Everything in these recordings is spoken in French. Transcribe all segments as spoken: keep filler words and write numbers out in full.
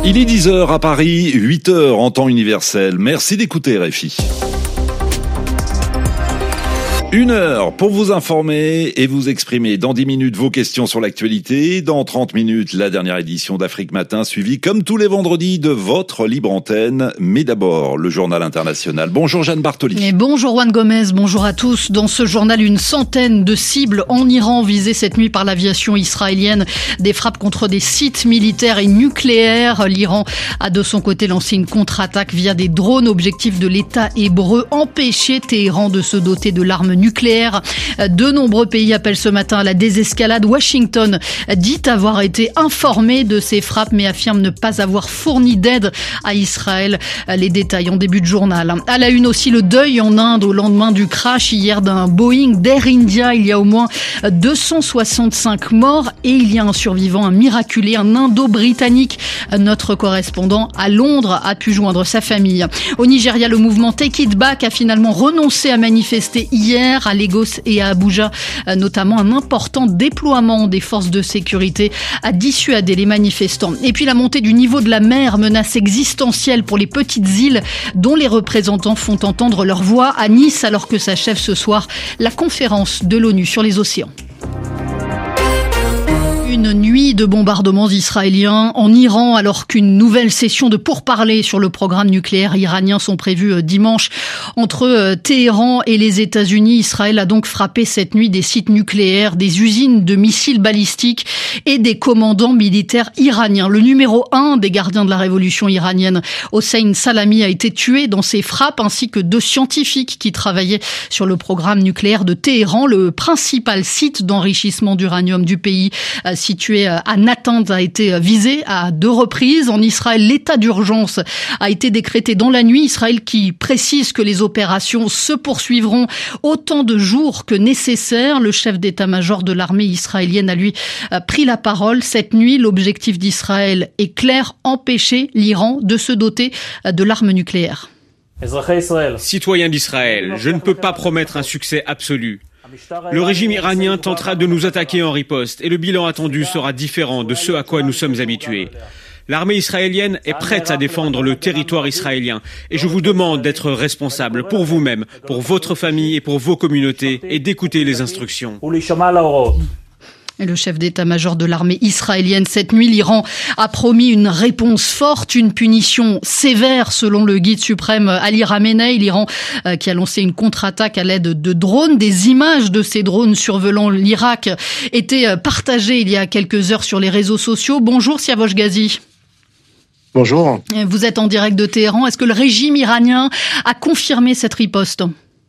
Il est dix heures à Paris, huit heures en temps universel. Merci d'écouter R F I. Une heure pour vous informer et vous exprimer. Dans dix minutes, vos questions sur l'actualité. Dans trente minutes, la dernière édition d'Afrique Matin, suivie comme tous les vendredis de votre libre antenne. Mais d'abord, le journal international. Bonjour Jeanne Bartoli. Et bonjour Juan Gomez, bonjour à tous. Dans ce journal, une centaine de cibles en Iran visées cette nuit par l'aviation israélienne. Des frappes contre des sites militaires et nucléaires. L'Iran a de son côté lancé une contre-attaque via des drones. Objectif de l'État hébreu, empêcher Téhéran de se doter de l'arme nucléaire. De nombreux pays appellent ce matin à la désescalade. Washington dit avoir été informé de ces frappes mais affirme ne pas avoir fourni d'aide à Israël. Les détails en début de journal. À la une aussi, le deuil en Inde au lendemain du crash hier d'un Boeing d'Air India. Il y a au moins deux cent soixante-cinq morts et il y a un survivant, un miraculé, un Indo-Britannique. Notre correspondant à Londres a pu joindre sa famille. Au Nigeria, le mouvement Take It Back a finalement renoncé à manifester hier. À Lagos et à Abuja, notamment un important déploiement des forces de sécurité a dissuadé les manifestants. Et puis la montée du niveau de la mer, menace existentielle pour les petites îles dont les représentants font entendre leur voix à Nice alors que s'achève ce soir la conférence de l'ONU sur les océans. Une nuit de bombardements israéliens en Iran alors qu'une nouvelle session de pourparlers sur le programme nucléaire iranien sont prévues dimanche entre Téhéran et les États-Unis. Israël a donc frappé cette nuit des sites nucléaires, des usines de missiles balistiques et des commandants militaires iraniens. Le numéro un des gardiens de la révolution iranienne, Hossein Salami, a été tué dans ces frappes ainsi que deux scientifiques qui travaillaient sur le programme nucléaire de Téhéran, le principal site d'enrichissement d'uranium du pays. Situé à Natanz a été visé à deux reprises. En Israël, l'état d'urgence a été décrété dans la nuit. Israël qui précise que les opérations se poursuivront autant de jours que nécessaire. Le chef d'état-major de l'armée israélienne a lui pris la parole. Cette nuit, l'objectif d'Israël est clair, empêcher l'Iran de se doter de l'arme nucléaire. Citoyens d'Israël, je ne peux pas promettre un succès absolu. Le régime iranien tentera de nous attaquer en riposte et le bilan attendu sera différent de ce à quoi nous sommes habitués. L'armée israélienne est prête à défendre le territoire israélien et je vous demande d'être responsable pour vous-même, pour votre famille et pour vos communautés et d'écouter les instructions. Et le chef d'état-major de l'armée israélienne, cette nuit, l'Iran a promis une réponse forte, une punition sévère selon le guide suprême Ali Khamenei. L'Iran euh, qui a lancé une contre-attaque à l'aide de drones. Des images de ces drones survolant l'Irak étaient partagées il y a quelques heures sur les réseaux sociaux. Bonjour Siavosh Ghazi. Bonjour. Vous êtes en direct de Téhéran. Est-ce que le régime iranien a confirmé cette riposte ?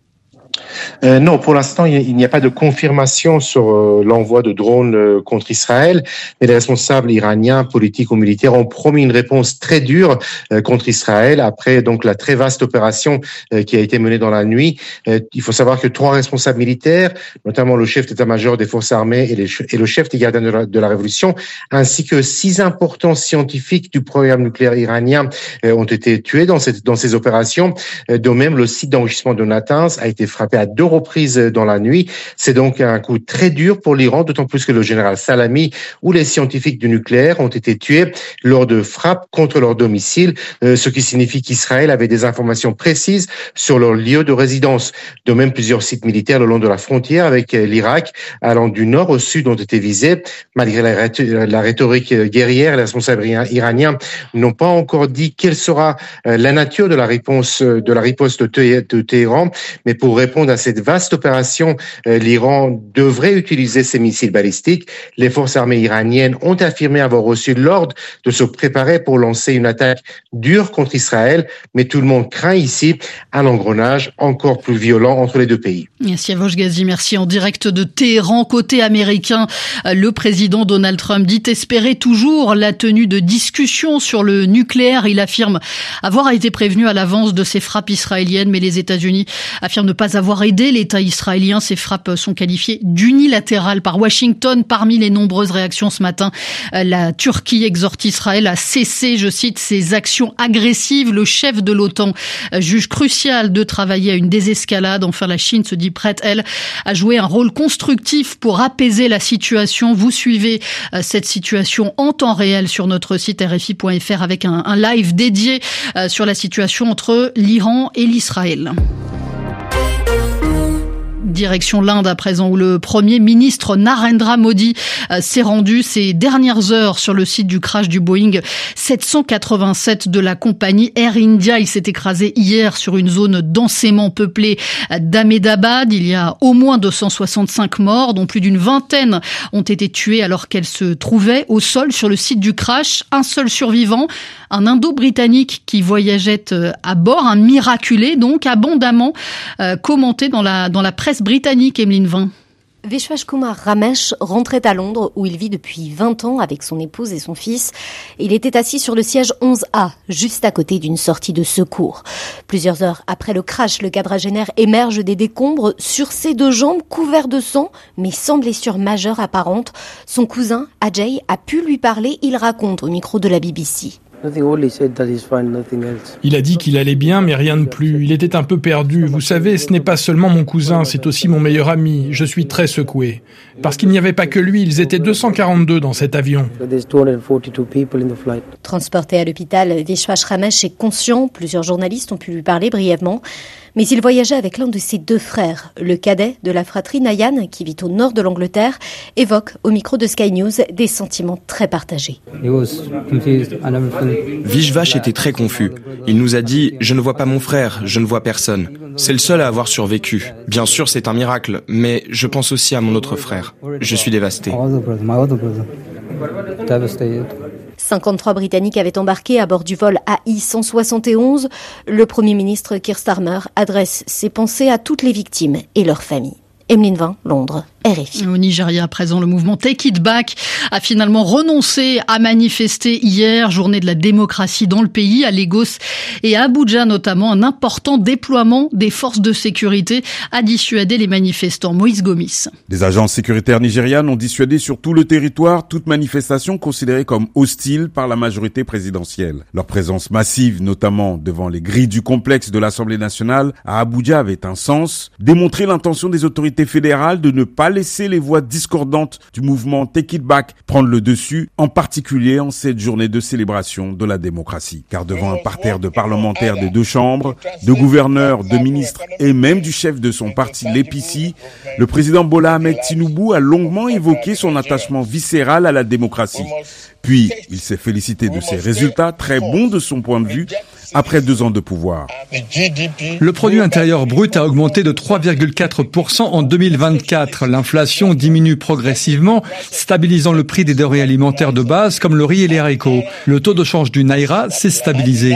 Euh, non, pour l'instant, il n'y a pas de confirmation sur euh, l'envoi de drones euh, contre Israël, mais les responsables iraniens, politiques ou militaires, ont promis une réponse très dure euh, contre Israël après donc la très vaste opération euh, qui a été menée dans la nuit. Euh, il faut savoir que trois responsables militaires, notamment le chef d'état-major des forces armées et, les, et le chef des gardiens de la, de la révolution, ainsi que six importants scientifiques du programme nucléaire iranien euh, ont été tués dans, cette, dans ces opérations. Euh, de même, le site d'enrichissement de Natanz a été frappé à deux reprises dans la nuit. C'est donc un coup très dur pour l'Iran, d'autant plus que le général Salami ou les scientifiques du nucléaire ont été tués lors de frappes contre leur domicile, euh, ce qui signifie qu'Israël avait des informations précises sur leur lieu de résidence. De même, plusieurs sites militaires le long de la frontière avec l'Irak, allant du nord au sud, ont été visés. Malgré la, ré- la rhétorique guerrière, les responsables iraniens n'ont pas encore dit quelle sera la nature de la réponse de la riposte de, Té- de Téhéran, mais pour répondre à cette vaste opération, euh, l'Iran devrait utiliser ses missiles balistiques. Les forces armées iraniennes ont affirmé avoir reçu l'ordre de se préparer pour lancer une attaque dure contre Israël, mais tout le monde craint ici un engrenage encore plus violent entre les deux pays. Siavosh Ghazi, merci. En direct de Téhéran, côté américain, le président Donald Trump dit espérer toujours la tenue de discussions sur le nucléaire. Il affirme avoir été prévenu à l'avance de ces frappes israéliennes, mais les États-Unis affirment ne pas avoir aidé dissuader l'État israélien. Ces frappes sont qualifiées d'unilatérales par Washington. Parmi les nombreuses réactions ce matin, la Turquie exhorte Israël à cesser, je cite, ses actions agressives. Le chef de l'OTAN juge crucial de travailler à une désescalade. Enfin, la Chine se dit prête, elle, à jouer un rôle constructif pour apaiser la situation. Vous suivez cette situation en temps réel sur notre site R F I point F R avec un, un live dédié sur la situation entre l'Iran et l'Israël. Direction l'Inde à présent, où le Premier ministre Narendra Modi s'est rendu ces dernières heures sur le site du crash du Boeing sept cent quatre-vingt-sept de la compagnie Air India. Il s'est écrasé hier sur une zone densément peuplée d'Ahmedabad. Il y a au moins deux cent soixante-cinq morts, dont plus d'une vingtaine ont été tués alors qu'elle se trouvait au sol sur le site du crash. Un seul survivant, un Indo-Britannique qui voyageait à bord, un miraculé donc, abondamment euh, commenté dans la, dans la presse britannique. Emeline Vin. Vishwash Kumar Ramesh rentrait à Londres où il vit depuis vingt ans avec son épouse et son fils. Il était assis sur le siège onze A, juste à côté d'une sortie de secours. Plusieurs heures après le crash, le quadragénaire émerge des décombres sur ses deux jambes, couvert de sang, mais sans blessure majeure apparente. Son cousin, Ajay, a pu lui parler. Il raconte au micro de la B B C. Il a dit qu'il allait bien, mais rien de plus. Il était un peu perdu. Vous savez, ce n'est pas seulement mon cousin, c'est aussi mon meilleur ami. Je suis très secoué. Parce qu'il n'y avait pas que lui, ils étaient deux cent quarante-deux dans cet avion. Transporté à l'hôpital, Vishwash Ramesh est conscient. Plusieurs journalistes ont pu lui parler brièvement. Mais il voyageait avec l'un de ses deux frères. Le cadet de la fratrie Nayan, qui vit au nord de l'Angleterre, évoque au micro de Sky News des sentiments très partagés. Vishwash était très confus. Il nous a dit « Je ne vois pas mon frère, je ne vois personne. C'est le seul à avoir survécu. Bien sûr, c'est un miracle, mais je pense aussi à mon autre frère. Je suis dévasté. » cinquante-trois Britanniques avaient embarqué à bord du vol A I cent soixante et onze. Le Premier ministre Keir Starmer adresse ses pensées à toutes les victimes et leurs familles. Emeline Vin, Londres, R F I. Au Nigeria, à présent, le mouvement Take It Back a finalement renoncé à manifester hier, journée de la démocratie dans le pays, à Lagos et à Abuja notamment. Un important déploiement des forces de sécurité a dissuadé les manifestants. Moïse Gomis. Des agences sécuritaires nigérianes ont dissuadé sur tout le territoire toute manifestation considérée comme hostile par la majorité présidentielle. Leur présence massive, notamment devant les grilles du complexe de l'Assemblée nationale à Abuja, avait un sens, démontrer l'intention des autorités fédérales de ne pas laisser les voix discordantes du mouvement Take It Back prendre le dessus, en particulier en cette journée de célébration de la démocratie. Car devant un parterre de parlementaires des deux chambres, de gouverneurs, de ministres et même du chef de son parti, l'A P C, le président Bola Ahmed Tinubu a longuement évoqué son attachement viscéral à la démocratie. Puis, il s'est félicité de ses résultats, très bons de son point de vue, après deux ans de pouvoir. Le produit intérieur brut a augmenté de trois virgule quatre pour cent en deux mille vingt-quatre. L'inflation diminue progressivement, stabilisant le prix des denrées alimentaires de base comme le riz et les haricots. Le taux de change du naira s'est stabilisé.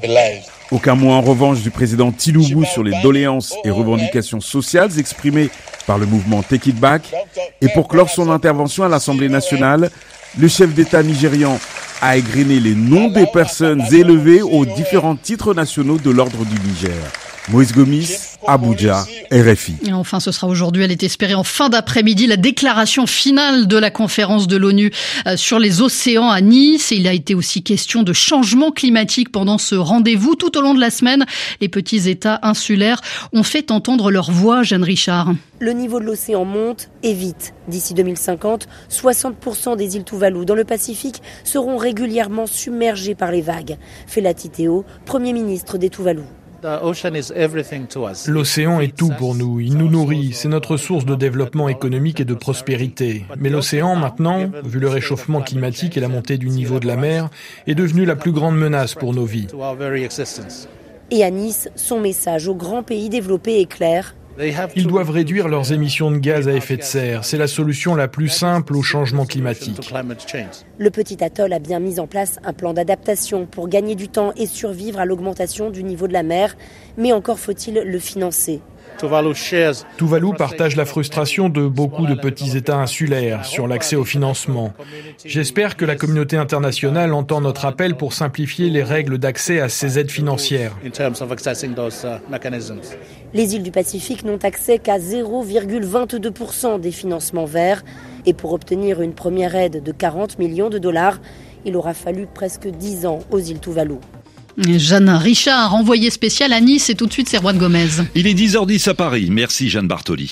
Aucun mot en revanche du président Tinubu sur les doléances et revendications sociales exprimées par le mouvement Take It Back. Et pour clore son intervention à l'Assemblée nationale, le chef d'État nigérian a égrené les noms des personnes élevées aux différents titres nationaux de l'ordre du Niger. Moïse Gomis, Abuja, R F I. Et enfin, ce sera aujourd'hui, elle est espérée en fin d'après-midi, la déclaration finale de la conférence de l'ONU sur les océans à Nice. Et il a été aussi question de changement climatique pendant ce rendez-vous. Tout au long de la semaine, les petits États insulaires ont fait entendre leur voix. Jeanne Richard. Le niveau de l'océan monte et vite. D'ici deux mille cinquante, soixante pour cent des îles Tuvalu dans le Pacifique seront régulièrement submergées par les vagues. Felati Teo, Premier ministre des Tuvalu. L'océan est tout pour nous, il nous nourrit, c'est notre source de développement économique et de prospérité. Mais l'océan, maintenant, vu le réchauffement climatique et la montée du niveau de la mer, est devenu la plus grande menace pour nos vies. Et à Nice, son message aux grands pays développés est clair. Ils doivent réduire leurs émissions de gaz à effet de serre. C'est la solution la plus simple au changement climatique. Le petit atoll a bien mis en place un plan d'adaptation pour gagner du temps et survivre à l'augmentation du niveau de la mer. Mais encore faut-il le financer. Tuvalu partage la frustration de beaucoup de petits États insulaires sur l'accès au financement. J'espère que la communauté internationale entend notre appel pour simplifier les règles d'accès à ces aides financières. Les îles du Pacifique n'ont accès qu'à zéro virgule vingt-deux pour cent des financements verts. Et pour obtenir une première aide de quarante millions de dollars, il aura fallu presque dix ans aux îles Tuvalu. Jeanne Richard, envoyée spéciale à Nice, et tout de suite c'est Juan Gomez. Il est dix heures dix à Paris. Merci Jeanne Bartoli.